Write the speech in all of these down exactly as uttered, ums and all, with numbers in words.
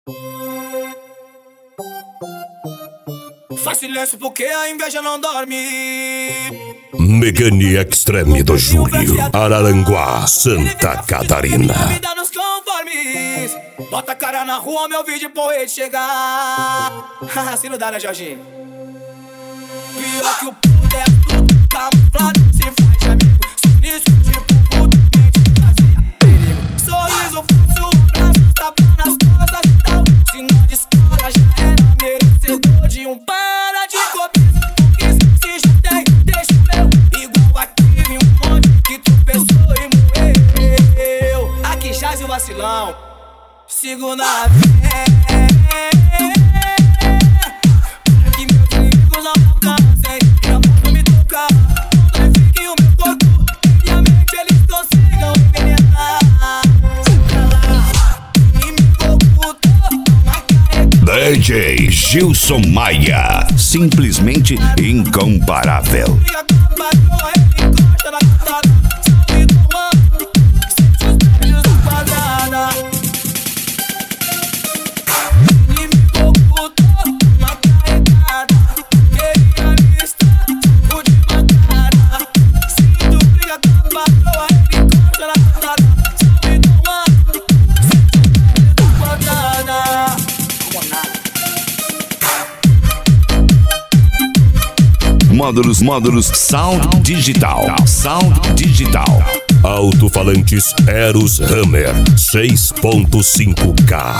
Faz silêncio porque a inveja não dorme. Megane Extreme do Júlio, Araranguá, Santa Catarina. Vida nos conformes. Bota a cara na rua, meu vídeo pro hate chegar. Se não dá, né, Jorginho? Pior que o puto é tudo camuflado. Se faz amigo, sinistro, tipo puto, mente vazia. Sorriso fácil, braços, tapa nas costas e tal. Se não descola, já era merecedor de um para de cobiça. Porque se já tem, deixa o meu. Igual aqui vi um monte que tropeçou e morreu. Aqui jaz o vacilão, sigo na fé. Que meus inimigos não alcancem. E a mão não me toca. Não fique o meu corpo e a mente eles consigam envenenar. D J Gilson Maia, simplesmente incomparável. Módulos, módulos, Sound Digital, Sound Digital. Alto-falantes Eros Hammer seis ponto cinco K.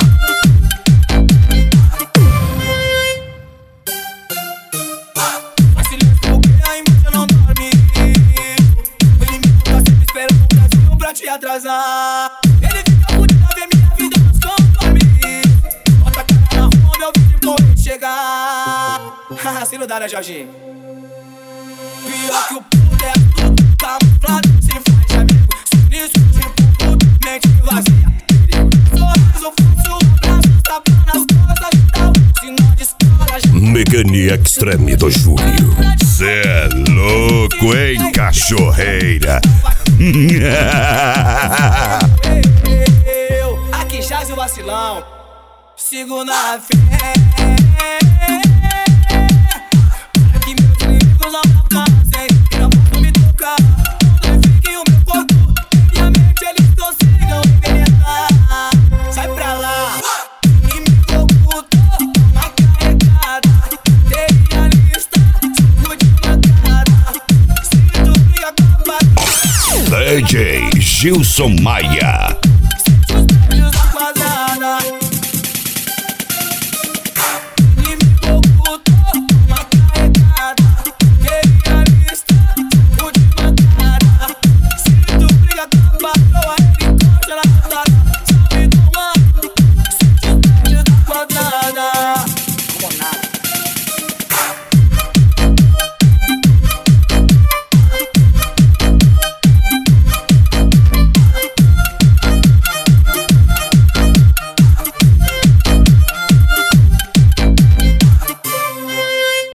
Faz silêncio porque a inveja não dorme. O inimigo tá sempre esperando o Brasil pra te atrasar. Ele fica bonito a ver minha vida nos conformes. Bota a cara na rua, meu vídeo pro hate chegar. Se não dá, né, Jorginho? Pior que o puto é tudo camuflado. Se faz amigo, sinistro, tipo puto, mente vazia. Sorriso fácil, braços, tapa nas costas e tal. Se não descola, já Megane Extreme do Júlio. Cê é louco, hein, cachorreira? Aqui jaz o vacilão, sigo na fé. Que meus inimigos não alcancem. E a mão não me toca. Não fique o meu corpo e a mente eles consigam envenenar. Sai pra lá. Inimigo oculto, uma carregada. Teria lista, cinco de mancada. Se tu briga com a D J Gilson Maia.